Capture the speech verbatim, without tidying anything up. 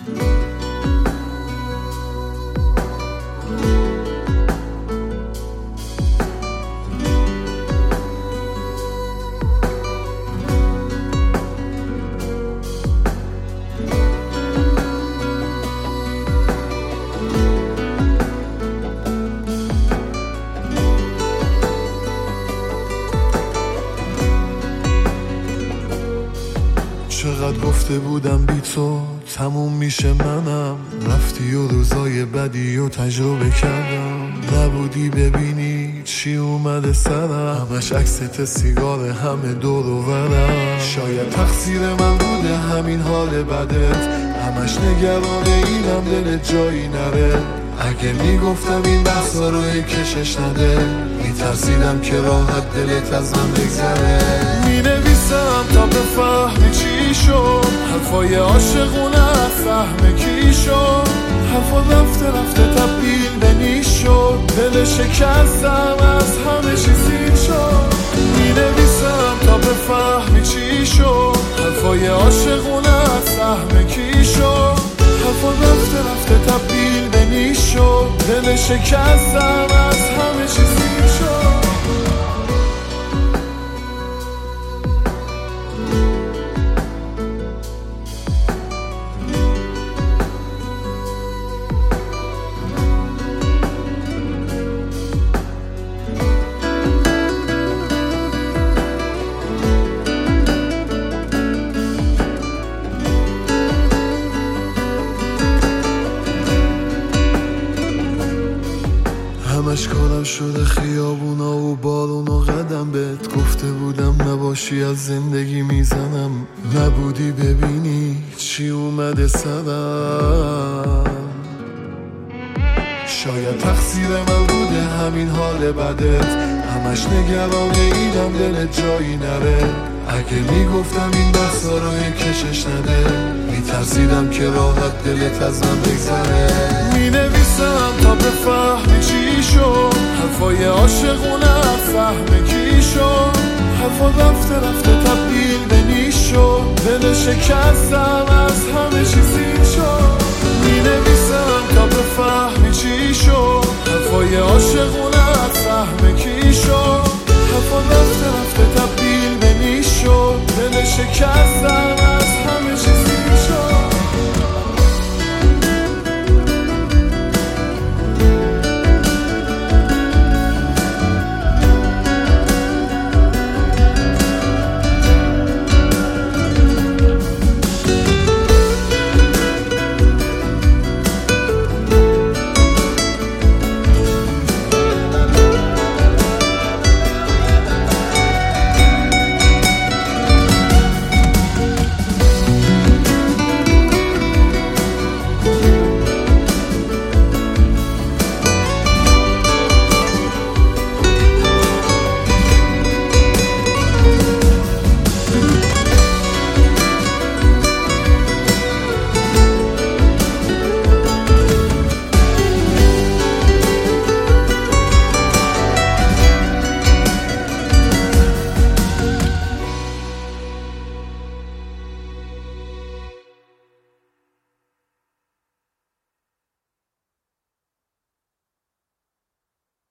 چقدر گفته بودم بی تو تموم میشه منم، رفتی و روزای بدی و تجربه کردم. نبودی ببینی چی اومده سرم، همش عکست سیگار همه دور و برم. شاید تقصیر من بوده همین حال بدت، همش نگران اینم دلت جایی نره. اگه میگفتم این بحثا رو کشش نده، میترسیدم که راحت دلت از من بگذره. مینویسم تا بفهمی چی شد، حرفای عاشقونه فهم کی شد. حرفا رفته رفته تبدیل به نیش شد، دل شکستم از همه چیزی شد. مینویسم تا بفهمی چی شد، حرفای عاشقونه فهم کی شد. حرفا رفته رفته تبدیل به نیش شد، دل شکستم از همه چیزی شد. همش کارم شده خیابونا و بارون و قدم بهت گفته بودم نباشی از زندگی میزنم. نبودی ببینی چی اومده سرم. شاید تقصیر من بوده همین حال بدت، همش نگران ایدم دلت جایی نره. اگه میگفتم این بحثا رو کشش نده، میترسیدم که راحت دلت از من بگذره. مینویسم تا بفهمی چی شد، حرفای عاشقونه فهم کی شد. حرفا رفته رفته تبدیل به نیش شد، دل شکستم